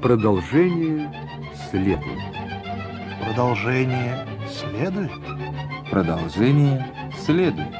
Продолжение следует. Продолжение следует? Продолжение следует.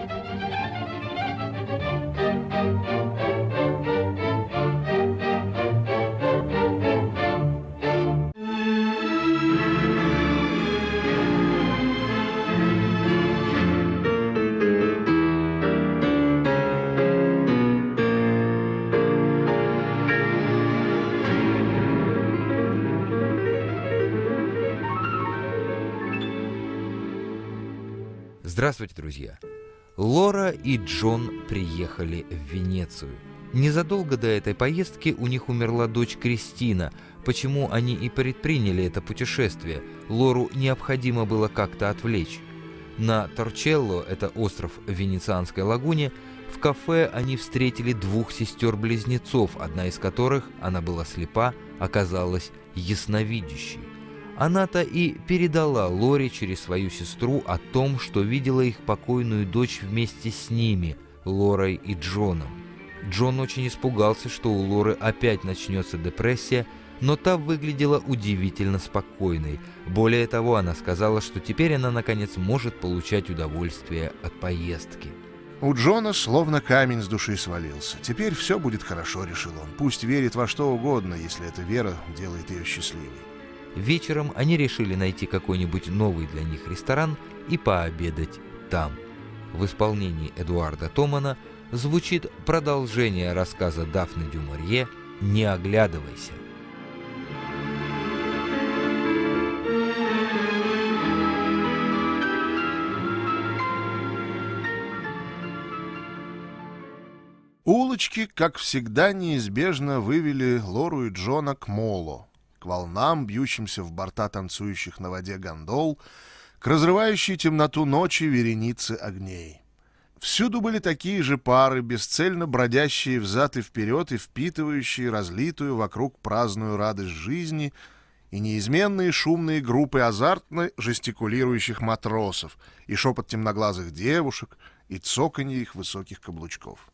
Здравствуйте, друзья! Лора и Джон приехали в Венецию. Незадолго до этой поездки у них умерла дочь Кристина, почему они и предприняли это путешествие. Лору необходимо было как-то отвлечь. На Торчелло, это остров в Венецианской лагуне, в кафе они встретили двух сестер-близнецов, одна из которых, она была слепа, оказалась ясновидящей. Она-то и передала Лоре через свою сестру о том, что видела их покойную дочь вместе с ними, Лорой и Джоном. Джон очень испугался, что у Лоры опять начнется депрессия, но та выглядела удивительно спокойной. Более того, она сказала, что теперь она наконец может получать удовольствие от поездки. У Джона словно камень с души свалился. Теперь все будет хорошо, решил он. Пусть верит во что угодно, если эта вера делает ее счастливой. Вечером они решили найти какой-нибудь новый для них ресторан и пообедать там. В исполнении Эдуарда Томана звучит продолжение рассказа Дафны дю Морье «Не оглядывайся». Улочки, как всегда, неизбежно вывели Лору и Джона к молу, к волнам, бьющимся в борта танцующих на воде гондол, к разрывающей темноту ночи вереницы огней. Всюду были такие же пары, бесцельно бродящие взад и вперед и впитывающие разлитую вокруг праздную радость жизни, и неизменные шумные группы азартно жестикулирующих матросов, и шепот темноглазых девушек, и цоканье их высоких каблучков.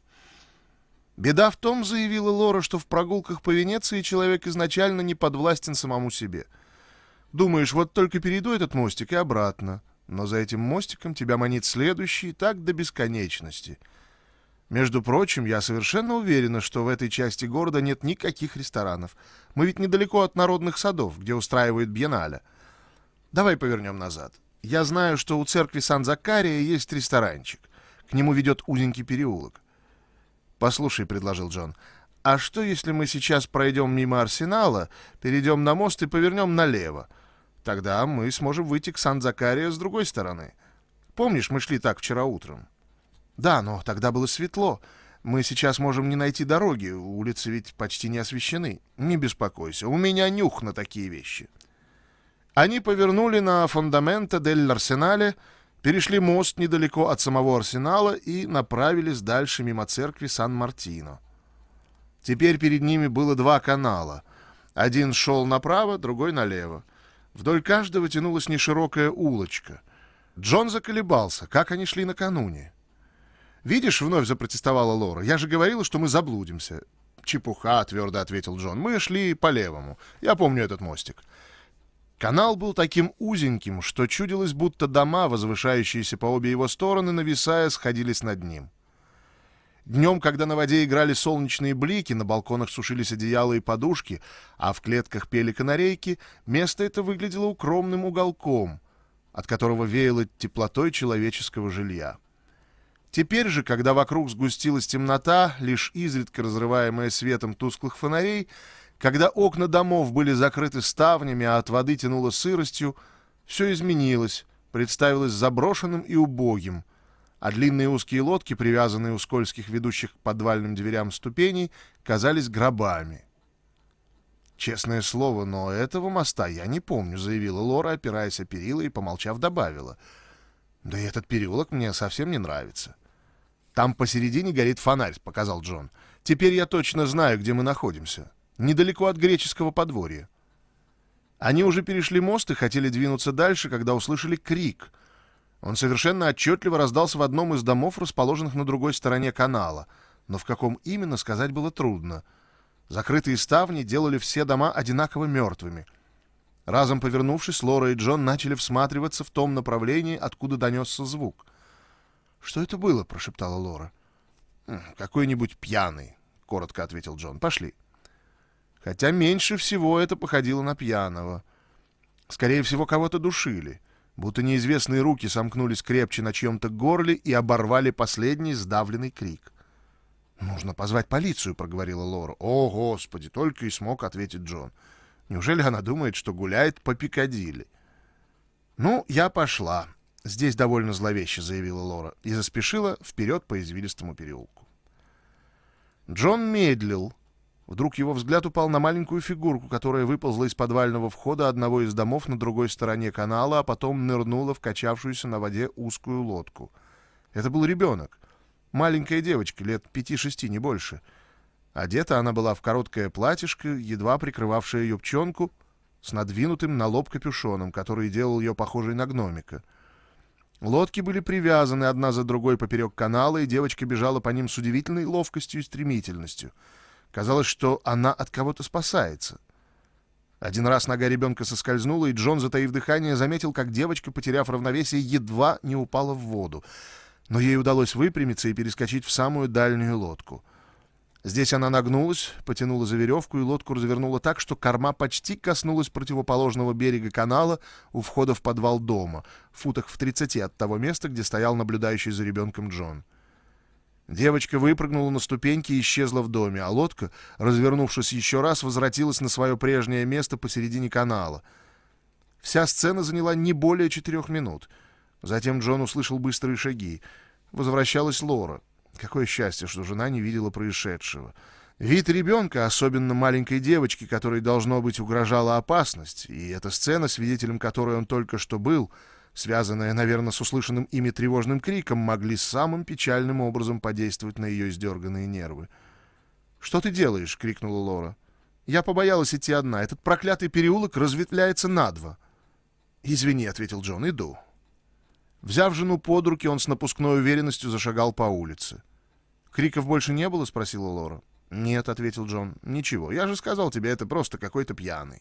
«Беда в том, — заявила Лора, — что в прогулках по Венеции человек изначально не подвластен самому себе. Думаешь, вот только перейду этот мостик и обратно, но за этим мостиком тебя манит следующий, так до бесконечности. Между прочим, я совершенно уверена, что в этой части города нет никаких ресторанов. Мы ведь недалеко от народных садов, где устраивают бьеннале. Давай повернем назад. Я знаю, что у церкви Сан-Закария есть ресторанчик. К нему ведет узенький переулок. «Послушай, — предложил Джон, — а что, если мы сейчас пройдем мимо Арсенала, перейдем на мост и повернем налево? Тогда мы сможем выйти к Сан-Закария с другой стороны. Помнишь, мы шли так вчера утром?» «Да, но тогда было светло. Мы сейчас можем не найти дороги, улицы ведь почти не освещены. Не беспокойся, у меня нюх на такие вещи». Они повернули на Фондаменто дель Арсенале, перешли мост недалеко от самого Арсенала и направились дальше мимо церкви Сан-Мартино. Теперь перед ними было два канала. Один шел направо, другой налево. Вдоль каждого тянулась неширокая улочка. Джон заколебался, как они шли накануне. «Видишь, — вновь запротестовала Лора, — я же говорила, что мы заблудимся». «Чепуха, — твердо ответил Джон, — мы шли по левому. Я помню этот мостик». Канал был таким узеньким, что чудилось, будто дома, возвышающиеся по обе его стороны, нависая, сходились над ним. Днем, когда на воде играли солнечные блики, на балконах сушились одеяла и подушки, а в клетках пели канарейки, место это выглядело укромным уголком, от которого веяло теплотой человеческого жилья. Теперь же, когда вокруг сгустилась темнота, лишь изредка разрываемая светом тусклых фонарей, когда окна домов были закрыты ставнями, а от воды тянуло сыростью, все изменилось, представилось заброшенным и убогим, а длинные узкие лодки, привязанные у скользких ведущих к подвальным дверям ступеней, казались гробами. «Честное слово, но этого моста я не помню», — заявила Лора, опираясь о перила, и, помолчав, добавила. «Да и этот переулок мне совсем не нравится». «Там посередине горит фонарь», — показал Джон. «Теперь я точно знаю, где мы находимся. Недалеко от греческого подворья». Они уже перешли мост и хотели двинуться дальше, когда услышали крик. Он совершенно отчетливо раздался в одном из домов, расположенных на другой стороне канала, но в каком именно, сказать было трудно. Закрытые ставни делали все дома одинаково мертвыми. Разом повернувшись, Лора и Джон начали всматриваться в том направлении, откуда донесся звук. «Что это было?» — прошептала Лора. «Какой-нибудь пьяный», — коротко ответил Джон. «Пошли». Хотя меньше всего это походило на пьяного. Скорее всего, кого-то душили, будто неизвестные руки сомкнулись крепче на чьем-то горле и оборвали последний сдавленный крик. «Нужно позвать полицию», — проговорила Лора. «О, Господи!» — только и смог ответить Джон. «Неужели она думает, что гуляет по Пикадилли?» «Ну, я пошла. Здесь довольно зловеще», — заявила Лора, и заспешила вперед по извилистому переулку. Джон медлил. Вдруг его взгляд упал на маленькую фигурку, которая выползла из подвального входа одного из домов на другой стороне канала, а потом нырнула в качавшуюся на воде узкую лодку. Это был ребенок. Маленькая девочка, лет 5-6, не больше. Одета она была в короткое платьишко, едва прикрывавшее юбчонку, с надвинутым на лоб капюшоном, который делал ее похожей на гномика. Лодки были привязаны одна за другой поперек канала, и девочка бежала по ним с удивительной ловкостью и стремительностью. Казалось, что она от кого-то спасается. Один раз нога ребенка соскользнула, и Джон, затаив дыхание, заметил, как девочка, потеряв равновесие, едва не упала в воду. Но ей удалось выпрямиться и перескочить в самую дальнюю лодку. Здесь она нагнулась, потянула за веревку, и лодку развернула так, что корма почти коснулась противоположного берега канала у входа в подвал дома, в футах в 30 от того места, где стоял наблюдающий за ребенком Джон. Девочка выпрыгнула на ступеньки и исчезла в доме, а лодка, развернувшись еще раз, возвратилась на свое прежнее место посередине канала. Вся сцена заняла не более 4 минут. Затем Джон услышал быстрые шаги. Возвращалась Лора. Какое счастье, что жена не видела происшедшего. Вид ребенка, особенно маленькой девочки, которой, должно быть, угрожала опасность, и эта сцена, свидетелем которой он только что был, связанная, наверное, с услышанным ими тревожным криком, могли самым печальным образом подействовать на ее издерганные нервы. «Что ты делаешь?» — крикнула Лора. «Я побоялась идти одна. Этот проклятый переулок разветвляется на два». «Извини», — ответил Джон, — «иду». Взяв жену под руки, он с напускной уверенностью зашагал по улице. «Криков больше не было?» — спросила Лора. «Нет», — ответил Джон, — «ничего. Я же сказал тебе, это просто какой-то пьяный».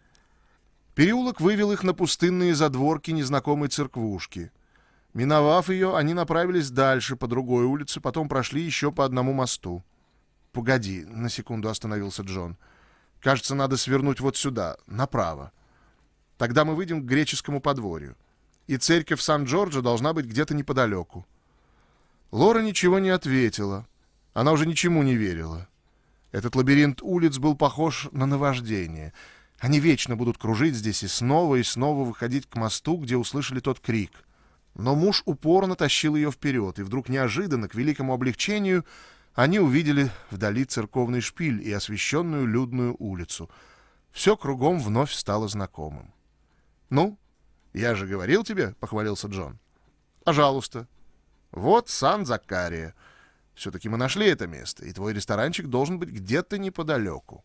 Переулок вывел их на пустынные задворки незнакомой церквушки. Миновав ее, они направились дальше, по другой улице, потом прошли еще по одному мосту. «Погоди», — на секунду остановился Джон. «Кажется, надо свернуть вот сюда, направо. Тогда мы выйдем к греческому подворью. И церковь Сан-Джорджо должна быть где-то неподалеку». Лора ничего не ответила. Она уже ничему не верила. Этот лабиринт улиц был похож на наваждение. Они вечно будут кружить здесь и снова выходить к мосту, где услышали тот крик. Но муж упорно тащил ее вперед, и вдруг неожиданно, к великому облегчению, они увидели вдали церковный шпиль и освещенную людную улицу. Все кругом вновь стало знакомым. «Ну, я же говорил тебе», — похвалился Джон. «Пожалуйста. Вот Сан-Закария. Все-таки мы нашли это место, и твой ресторанчик должен быть где-то неподалеку.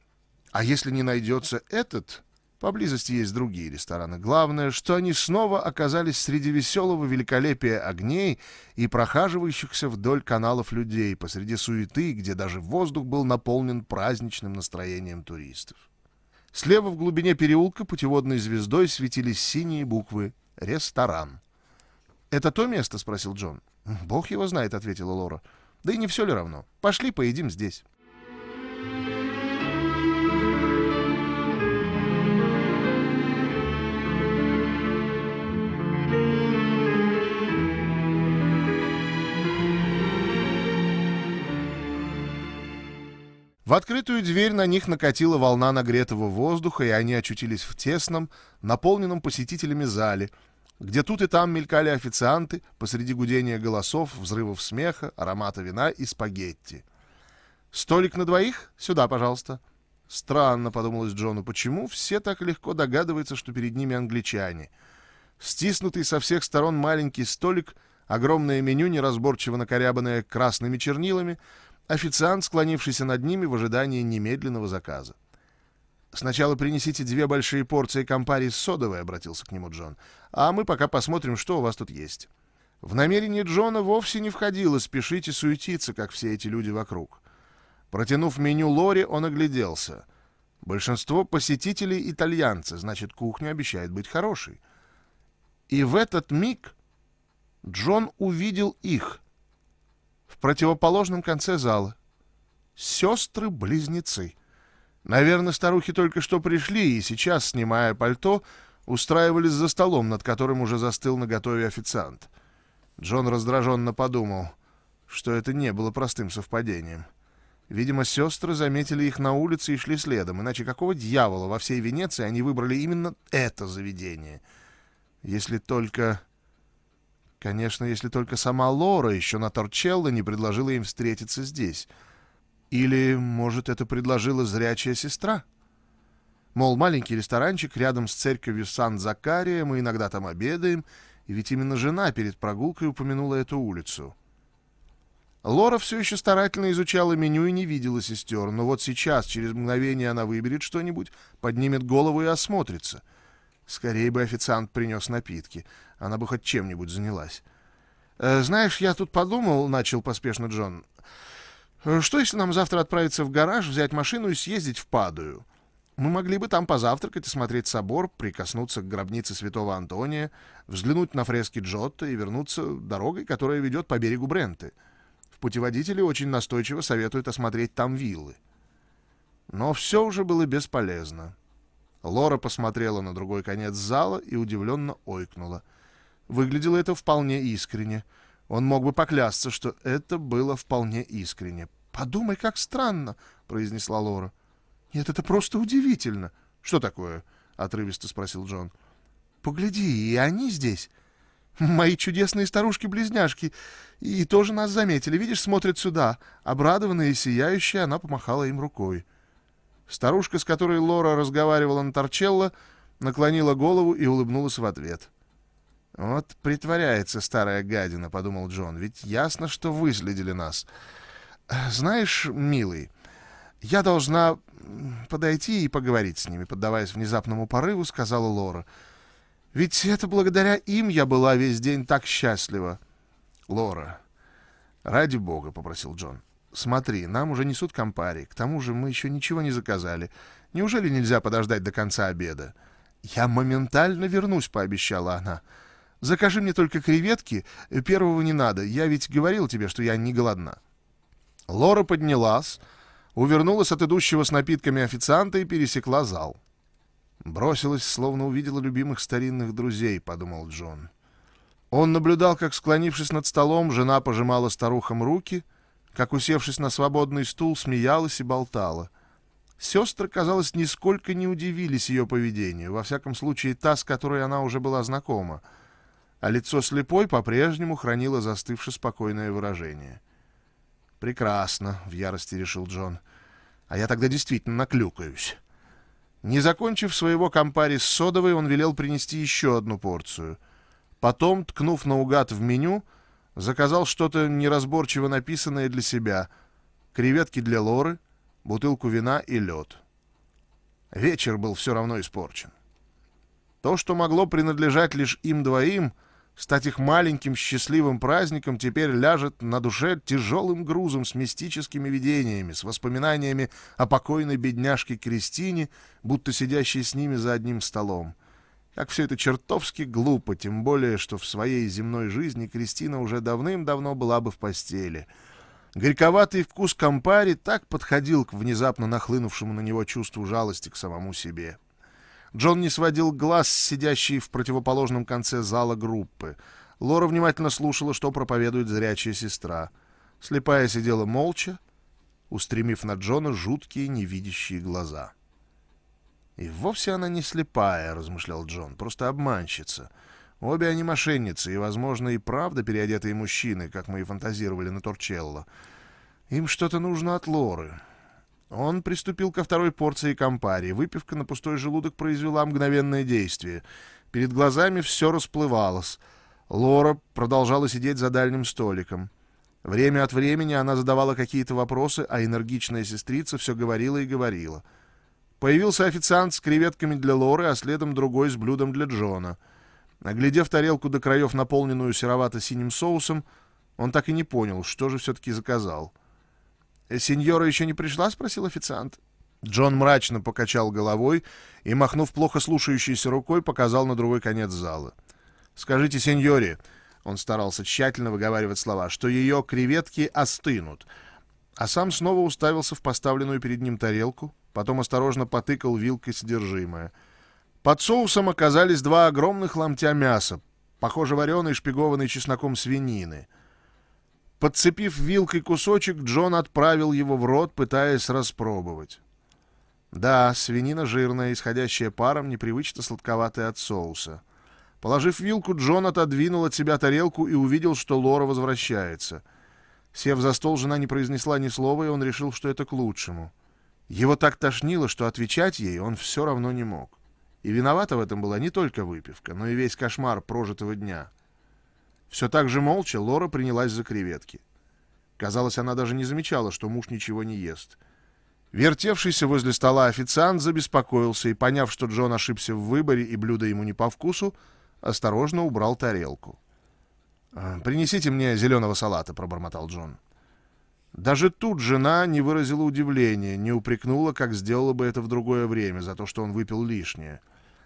А если не найдется этот, поблизости есть другие рестораны. Главное, что они снова оказались среди веселого великолепия огней и прохаживающихся вдоль каналов людей, посреди суеты, где даже воздух был наполнен праздничным настроением туристов. Слева в глубине переулка путеводной звездой светились синие буквы «Ресторан». «Это то место?» — спросил Джон. «Бог его знает», — ответила Лора. «Да и не все ли равно? Пошли поедим здесь». В открытую дверь на них накатила волна нагретого воздуха, и они очутились в тесном, наполненном посетителями зале, где тут и там мелькали официанты посреди гудения голосов, взрывов смеха, аромата вина и спагетти. «Столик на двоих? Сюда, пожалуйста». Странно, подумалось Джону, почему все так легко догадываются, что перед ними англичане. Стиснутый со всех сторон маленький столик, огромное меню, неразборчиво накорябанное красными чернилами, официант, склонившийся над ними в ожидании немедленного заказа. «Сначала принесите 2 большие порции кампари с содовой», — обратился к нему Джон, «а мы пока посмотрим, что у вас тут есть». В намерение Джона вовсе не входило спешить и суетиться, как все эти люди вокруг. Протянув меню Лоре, он огляделся. Большинство посетителей итальянцы, значит, кухня обещает быть хорошей. И в этот миг Джон увидел их в противоположном конце зала. Сестры-близнецы. Наверное, старухи только что пришли и сейчас, снимая пальто, устраивались за столом, над которым уже застыл наготове официант. Джон раздраженно подумал, что это не было простым совпадением. Видимо, сестры заметили их на улице и шли следом, иначе какого дьявола во всей Венеции они выбрали именно это заведение? Если только... Конечно, если только сама Лора еще на Торчелло не предложила им встретиться здесь. Или, может, это предложила зрячая сестра? Мол, маленький ресторанчик рядом с церковью Сан-Закария, мы иногда там обедаем, и ведь именно жена перед прогулкой упомянула эту улицу. Лора все еще старательно изучала меню и не видела сестер, но вот сейчас, через мгновение, она выберет что-нибудь, поднимет голову и осмотрится. Скорее бы официант принес напитки, она бы хоть чем-нибудь занялась. «Знаешь, я тут подумал», — начал поспешно Джон, «что если нам завтра отправиться в гараж, взять машину и съездить в Падую? Мы могли бы там позавтракать и смотреть собор, прикоснуться к гробнице святого Антония, взглянуть на фрески Джотто и вернуться дорогой, которая ведет по берегу Бренты. Путеводители очень настойчиво советуют осмотреть там виллы». Но все уже было бесполезно. Лора посмотрела на другой конец зала и удивленно ойкнула. Выглядело это вполне искренне. Он мог бы поклясться, что это было вполне искренне. «Подумай, как странно», — произнесла Лора. «Нет, это просто удивительно». «Что такое?» — отрывисто спросил Джон. «Погляди, и они здесь. Мои чудесные старушки-близняшки. И тоже нас заметили. Видишь, смотрят сюда». Обрадованная и сияющая, она помахала им рукой. Старушка, с которой Лора разговаривала на Торчелло, наклонила голову и улыбнулась в ответ. «Вот притворяется старая гадина», — подумал Джон, — «ведь ясно, что выследили нас. Знаешь, милый, я должна подойти и поговорить с ними», — поддаваясь внезапному порыву, сказала Лора. «Ведь это благодаря им я была весь день так счастлива». «Лора, ради бога», — попросил Джон, — «смотри, нам уже несут компари, к тому же мы еще ничего не заказали. Неужели нельзя подождать до конца обеда?» «Я моментально вернусь», — пообещала она. «Закажи мне только креветки, первого не надо, я ведь говорил тебе, что я не голодна». Лора поднялась, увернулась от идущего с напитками официанта и пересекла зал. «Бросилась, словно увидела любимых старинных друзей», — подумал Джон. Он наблюдал, как, склонившись над столом, жена пожимала старухам руки, как, усевшись на свободный стул, смеялась и болтала. Сестры, казалось, нисколько не удивились ее поведению, во всяком случае та, с которой она уже была знакома, а лицо слепой по-прежнему хранило застывшее спокойное выражение. «Прекрасно», — в ярости решил Джон, — «а я тогда действительно наклюкаюсь». Не закончив своего кампари с содовой, он велел принести еще одну порцию. Потом, ткнув наугад в меню, заказал что-то неразборчиво написанное для себя: креветки для Лоры, бутылку вина и лед. Вечер был все равно испорчен. То, что могло принадлежать лишь им двоим, стать их маленьким счастливым праздником, теперь ляжет на душе тяжелым грузом с мистическими видениями, с воспоминаниями о покойной бедняжке Кристине, будто сидящей с ними за одним столом. Как все это чертовски глупо, тем более, что в своей земной жизни Кристина уже давным-давно была бы в постели. Горьковатый вкус кампари так подходил к внезапно нахлынувшему на него чувству жалости к самому себе. Джон не сводил глаз с сидящей в противоположном конце зала группы. Лора внимательно слушала, что проповедует зрячая сестра. Слепая сидела молча, устремив на Джона жуткие невидящие глаза. «И вовсе она не слепая», — размышлял Джон, — «просто обманщица. Обе они мошенницы и, возможно, и правда переодетые мужчины, как мы и фантазировали на Торчелло. Им что-то нужно от Лоры». Он приступил ко второй порции кампари. Выпивка на пустой желудок произвела мгновенное действие. Перед глазами все расплывалось. Лора продолжала сидеть за дальним столиком. Время от времени она задавала какие-то вопросы, а энергичная сестрица все говорила и говорила. Появился официант с креветками для Лоры, а следом другой с блюдом для Джона. Оглядев тарелку до краев, наполненную серовато-синим соусом, он так и не понял, что же все-таки заказал. «Сеньора еще не пришла?» — спросил официант. Джон мрачно покачал головой и, махнув плохо слушающейся рукой, показал на другой конец зала. «Скажите сеньоре», — он старался тщательно выговаривать слова, — «что ее креветки остынут». А сам снова уставился в поставленную перед ним тарелку, потом осторожно потыкал вилкой содержимое. Под соусом оказались 2 огромных ломтя мяса, похоже, вареной, шпигованной чесноком свинины. Подцепив вилкой кусочек, Джон отправил его в рот, пытаясь распробовать. Да, свинина жирная, исходящая паром, непривычно сладковатая от соуса. Положив вилку, Джон отодвинул от себя тарелку и увидел, что Лора возвращается. Сев за стол, жена не произнесла ни слова, и он решил, что это к лучшему. Его так тошнило, что отвечать ей он все равно не мог. И виновата в этом была не только выпивка, но и весь кошмар прожитого дня. Все так же молча Лора принялась за креветки. Казалось, она даже не замечала, что муж ничего не ест. Вертевшийся возле стола официант забеспокоился и, поняв, что Джон ошибся в выборе и блюдо ему не по вкусу, осторожно убрал тарелку. «Принесите мне зеленого салата», — пробормотал Джон. Даже тут жена не выразила удивления, не упрекнула, как сделала бы это в другое время, за то, что он выпил лишнее.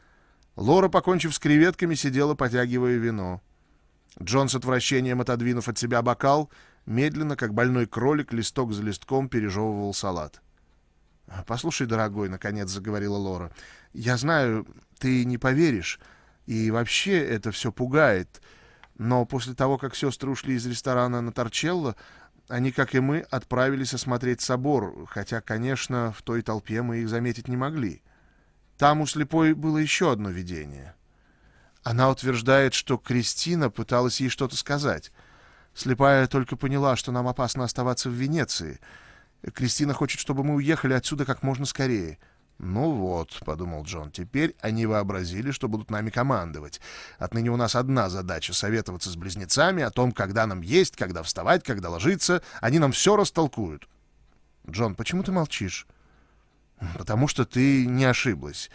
Лора, покончив с креветками, сидела, потягивая вино. Джон, с отвращением отодвинув от себя бокал, медленно, как больной кролик, листок за листком пережевывал салат. «Послушай, дорогой», — наконец заговорила Лора, — «я знаю, ты не поверишь, и вообще это все пугает, но после того, как сестры ушли из ресторана на Торчелло, они, как и мы, отправились осмотреть собор, хотя, конечно, в той толпе мы их заметить не могли. Там у слепой было еще одно видение. Она утверждает, что Кристина пыталась ей что-то сказать. Слепая только поняла, что нам опасно оставаться в Венеции. Кристина хочет, чтобы мы уехали отсюда как можно скорее». «Ну вот», — подумал Джон, — «теперь они вообразили, что будут нами командовать. Отныне у нас одна задача — советоваться с близнецами о том, когда нам есть, когда вставать, когда ложиться. Они нам все растолкуют». «Джон, почему ты молчишь?» «Потому что ты не ошиблась.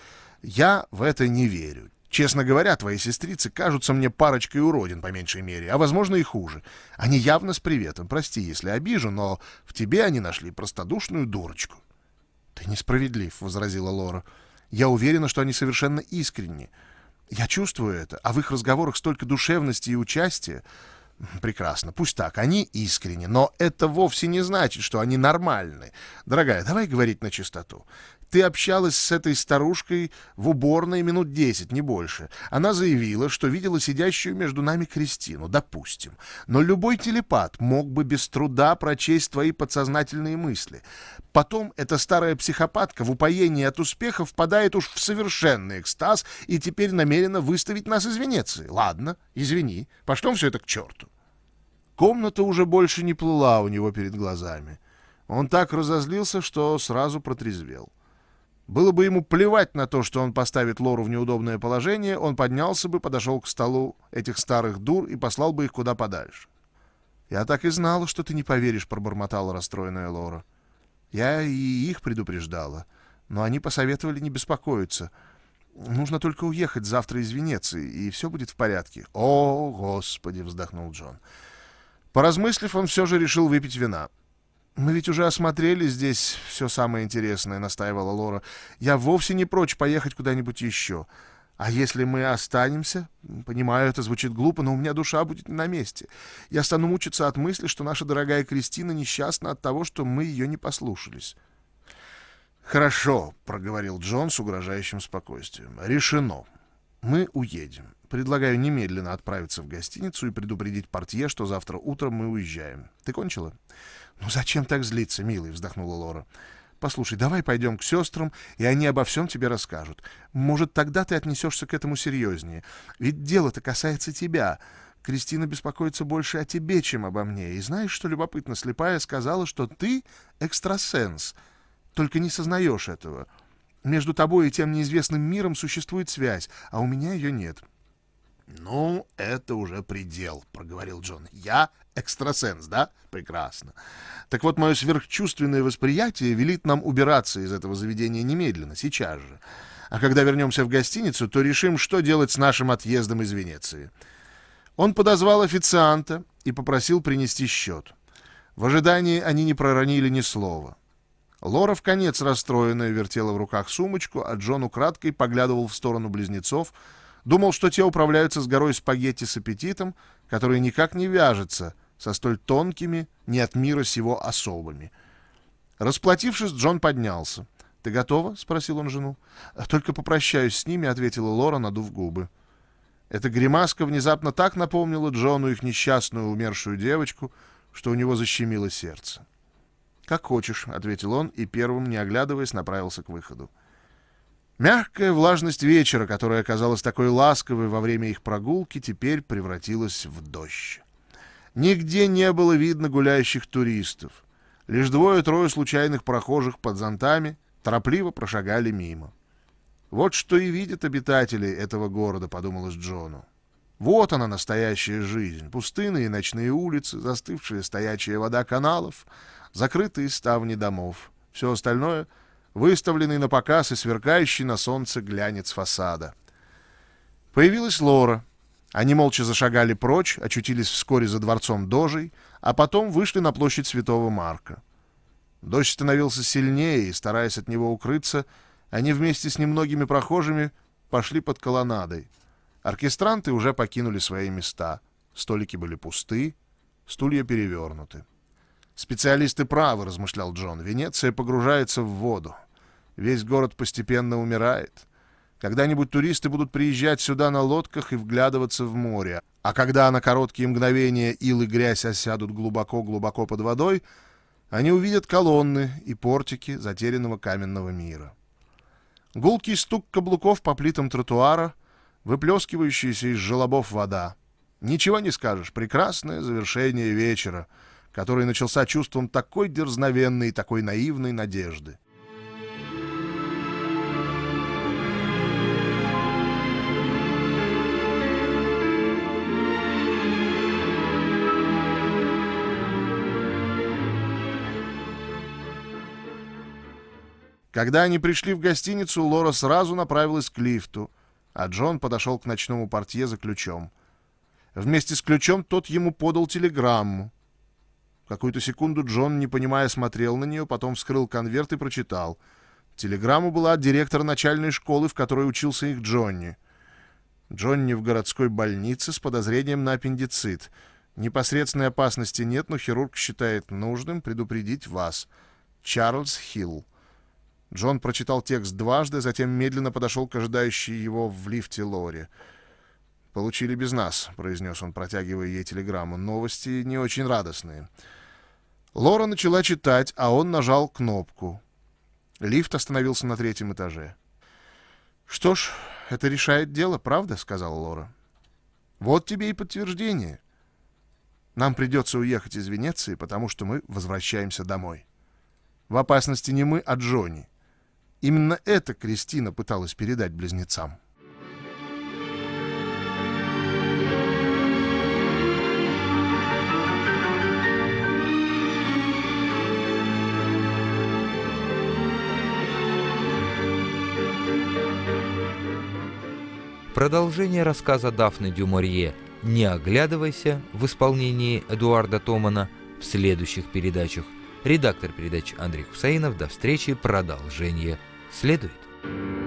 Я в это не верю. Честно говоря, твои сестрицы кажутся мне парочкой уродин, по меньшей мере, а, возможно, и хуже. Они явно с приветом. Прости, если обижу, но в тебе они нашли простодушную дурочку». «Ты несправедлив», — возразила Лора. «Я уверена, что они совершенно искренни. Я чувствую это, а в их разговорах столько душевности и участия». «Прекрасно, пусть так, они искренни, но это вовсе не значит, что они нормальны. Дорогая, давай говорить на чистоту. Ты общалась с этой старушкой в уборной минут 10, не больше. Она заявила, что видела сидящую между нами Кристину, допустим. Но любой телепат мог бы без труда прочесть твои подсознательные мысли. Потом эта старая психопатка в упоении от успеха впадает уж в совершенный экстаз и теперь намерена выставить нас из Венеции. Ладно, извини, пошлем все это к черту». Комната уже больше не плыла у него перед глазами. Он так разозлился, что сразу протрезвел. Было бы ему плевать на то, что он поставит Лору в неудобное положение, он поднялся бы, подошел к столу этих старых дур и послал бы их куда подальше. «Я так и знала, что ты не поверишь», — пробормотала расстроенная Лора. «Я и их предупреждала, но они посоветовали не беспокоиться. Нужно только уехать завтра из Венеции, и все будет в порядке». «О, Господи!» — вздохнул Джон. Поразмыслив, он все же решил выпить вина. «Мы ведь уже осмотрели здесь все самое интересное», — настаивала Лора. «Я вовсе не прочь поехать куда-нибудь еще. А если мы останемся? Понимаю, это звучит глупо, но у меня душа будет не на месте. Я стану мучиться от мысли, что наша дорогая Кристина несчастна от того, что мы ее не послушались». «Хорошо», — проговорил Джон с угрожающим спокойствием. «Решено. Мы уедем. Предлагаю немедленно отправиться в гостиницу и предупредить портье, что завтра утром мы уезжаем. Ты кончила?» «Ну зачем так злиться, милый?» — вздохнула Лора. «Послушай, давай пойдем к сестрам, и они обо всем тебе расскажут. Может, тогда ты отнесешься к этому серьезнее. Ведь дело-то касается тебя. Кристина беспокоится больше о тебе, чем обо мне. И знаешь, что любопытно? Слепая сказала, что ты экстрасенс. Только не сознаешь этого. Между тобой и тем неизвестным миром существует связь, а у меня ее нет». «Ну, это уже предел», — проговорил Джон. «Я экстрасенс, да? Прекрасно. Так вот, мое сверхчувственное восприятие велит нам убираться из этого заведения немедленно, сейчас же. А когда вернемся в гостиницу, то решим, что делать с нашим отъездом из Венеции». Он подозвал официанта и попросил принести счет. В ожидании они не проронили ни слова. Лора, вконец расстроенная, вертела в руках сумочку, а Джон украдкой поглядывал в сторону близнецов, думал, что те управляются с горой спагетти с аппетитом, который никак не вяжется со столь тонкими, не от мира сего особами. Расплатившись, Джон поднялся. «Ты готова?» — спросил он жену. «Только попрощаюсь с ними», — ответила Лора, надув губы. Эта гримаска внезапно так напомнила Джону их несчастную умершую девочку, что у него защемило сердце. «Как хочешь», — ответил он и первым, не оглядываясь, направился к выходу. Мягкая влажность вечера, которая оказалась такой ласковой во время их прогулки, теперь превратилась в дождь. Нигде не было видно гуляющих туристов. Лишь двое-трое случайных прохожих под зонтами торопливо прошагали мимо. «Вот что и видят обитатели этого города», — подумалось Джону. «Вот она, настоящая жизнь. Пустынные ночные улицы, застывшая стоячая вода каналов, закрытые ставни домов. Все остальное — выставленный на показ и сверкающий на солнце глянец фасада». Появилась Лора. Они молча зашагали прочь, очутились вскоре за дворцом Дожей, а потом вышли на площадь Святого Марка. Дождь становился сильнее, и, стараясь от него укрыться, они вместе с немногими прохожими пошли под колоннадой. Оркестранты уже покинули свои места. Столики были пусты, стулья перевернуты. «Специалисты правы», — размышлял Джон. «Венеция погружается в воду. Весь город постепенно умирает. Когда-нибудь туристы будут приезжать сюда на лодках и вглядываться в море. А когда на короткие мгновения ил и грязь осядут глубоко-глубоко под водой, они увидят колонны и портики затерянного каменного мира». Гулкий стук каблуков по плитам тротуара, выплескивающаяся из желобов вода. Ничего не скажешь, прекрасное завершение вечера, который начался чувством такой дерзновенной и такой наивной надежды. Когда они пришли в гостиницу, Лора сразу направилась к лифту, а Джон подошел к ночному портье за ключом. Вместе с ключом тот ему подал телеграмму. Какую-то секунду Джон, не понимая, смотрел на нее, потом вскрыл конверт и прочитал. Телеграмма была от директора начальной школы, в которой учился их Джонни. Джонни в городской больнице с подозрением на аппендицит. Непосредственной опасности нет, но хирург считает нужным предупредить вас. Чарльз Хилл. Джон прочитал текст дважды, затем медленно подошел к ожидающей его в лифте Лоре. «Получили без нас», — произнес он, протягивая ей телеграмму. «Новости не очень радостные». Лора начала читать, а он нажал кнопку. Лифт остановился на 3-м этаже. «Что ж, это решает дело, правда?» — сказала Лора. «Вот тебе и подтверждение. Нам придется уехать из Венеции, потому что мы возвращаемся домой. В опасности не мы, а Джонни. Именно это Кристина пыталась передать близнецам». Продолжение рассказа Дафны дю Морье «Не оглядывайся» в исполнении Эдуарда Томана в следующих передачах. Редактор передач Андрей Хусаинов. До встречи. Продолжение следует.